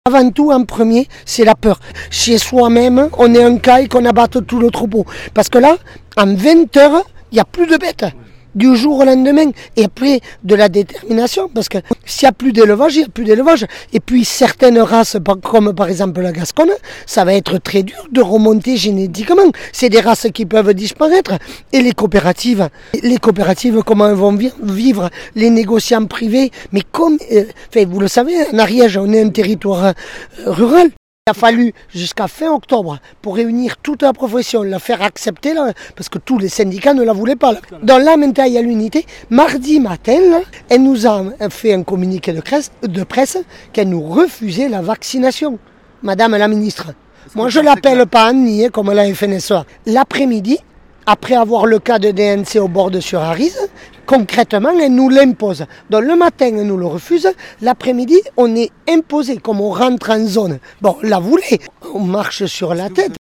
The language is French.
Avant tout, en premier, c'est la peur. Chez soi-même, on est un cas et qu'on abatte tout le troupeau. Parce que là, en 20 heures, il n'y a plus de bêtes. Du jour au lendemain. Et après, de la détermination. Parce que s'il n'y a plus d'élevage, il n'y a plus d'élevage. Et puis, certaines races, comme par exemple la Gasconne, ça va être très dur de remonter génétiquement. C'est des races qui peuvent disparaître. Et les coopératives, comment elles vont vivre, les négociants privés. Mais comme, vous le savez, en Ariège, on est un territoire rural. Il a fallu jusqu'à fin octobre pour réunir toute la profession, la faire accepter, là, parce que tous les syndicats ne la voulaient pas. Là. Donc là, maintenant, il y a l'unité. Mardi matin, là, elle nous a fait un communiqué de presse qu'elle nous refusait la vaccination. Madame la ministre. Moi, je ne l'appelle pas Annie, comme la FNSEA. L'après-midi, après avoir le cas de DNC au bord de Sur-Arize, concrètement, elle nous l'impose. Donc le matin, elle nous le refuse. L'après-midi, on est imposé, comme on rentre en zone. Bon, la voulait. On marche sur la tête.